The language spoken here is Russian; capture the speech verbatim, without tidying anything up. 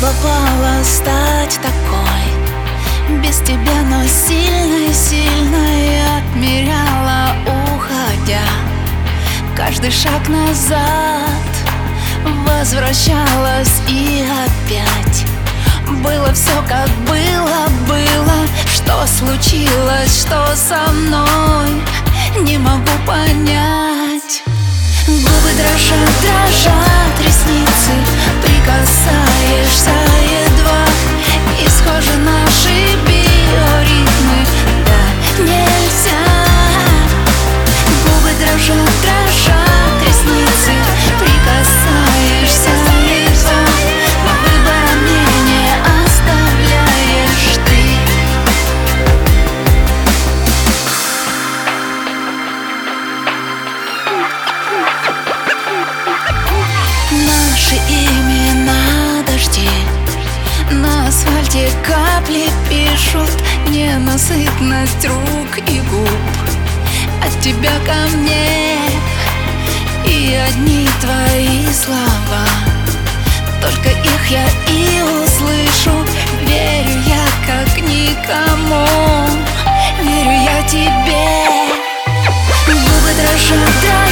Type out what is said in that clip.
попала стать такой, без тебя, но сильно-сильно я отмеряла, уходя. Каждый шаг назад возвращалась и опять было все как было, было. Что случилось, что со мной, не могу понять. Губы дрожат, дрожат ресницы, прикасаешься едва, и схожи наши биоритмы, да, нельзя. Губы дрожат, дрожат ресницы, прикасаешься едва, но выбора мне не оставляешь ты. Наши имена дожди на асфальте капли пишут ненасытность рук и губ. От тебя ко мне и одни твои слова, только их я и услышу. Верю я как никому, верю я тебе. Губы дрожат, дрожат.